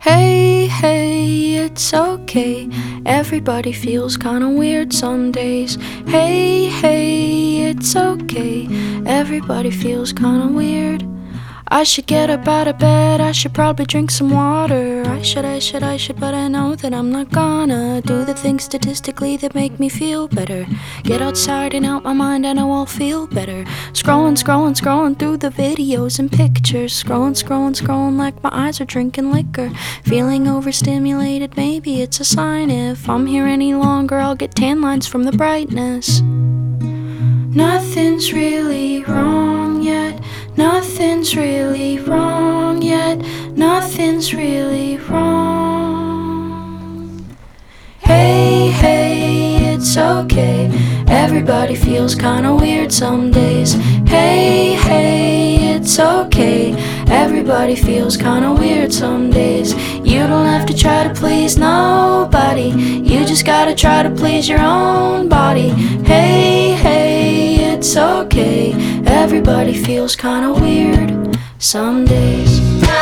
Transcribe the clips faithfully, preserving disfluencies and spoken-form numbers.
Hey, hey, it's okay. Everybody feels kinda weird some days. Hey, hey, it's okay. Everybody feels kinda weird. I should get up out of bed, I should probably drink some water. I should, I should, I should, but I know that I'm not gonna do the things statistically that make me feel better. Get outside and out my mind, I know I'll feel better. Scrolling, scrolling, scrolling through the videos and pictures. Scrolling, scrolling, scrolling like my eyes are drinking liquor. Feeling overstimulated, maybe it's a sign. If I'm here any longer, I'll get tan lines from the brightness. Nothing's really wrong yet. Nothing's really wrong yet. Nothing's really wrong. Hey, hey, it's okay. Everybody feels kinda weird some days. Hey, hey, it's okay. Everybody feels kinda weird some days. You don't have to try to please nobody. You just gotta try to please your own body. Hey, hey, it's okay. Everybody feels kinda weird some days.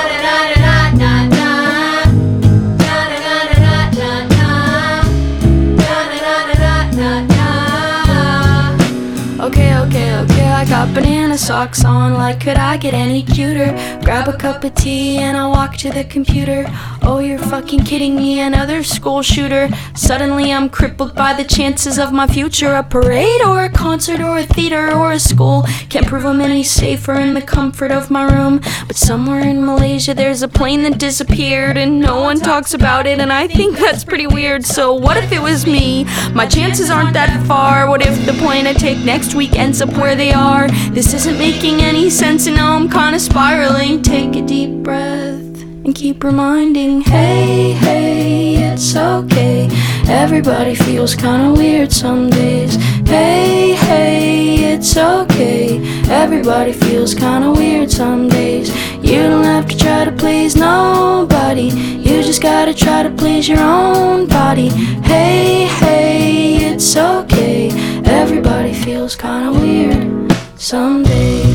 Okay, okay, okay, I got banana socks on, like could I get any cuter? Grab a cup of tea and I'll walk to the computer. Oh, you're fucking kidding me, another school shooter. Suddenly I'm crippled by the chances of my future. A parade or a concert or a theater or a school can't prove I'm any safer in the comfort of my room. But somewhere in Malaysia there's a plane that disappeared and no one talks about it, and I think that's pretty weird. So what if it was me? My chances aren't that far. What if the plane I take next week ends up where they are? This isn't making any sense and now I'm kinda spiraling. Take a deep breath and keep reminding, hey, hey, it's okay. Everybody feels kinda weird some days. Hey, hey, it's okay. Everybody feels kinda weird some days. You don't have to try to please nobody. You just gotta try to please your own body. Hey, hey, it's okay. Everybody feels kinda weird some days.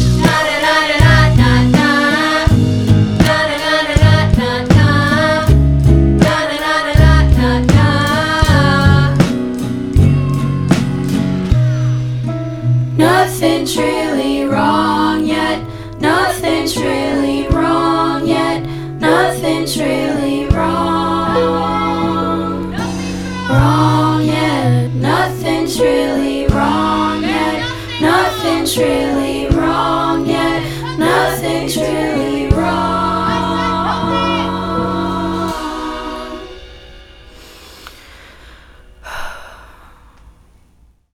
Nothing's really wrong yet. Nothing's really wrong yet. Nothing's really wrong. Wrong yet. Nothing's really wrong yet. Nothing's really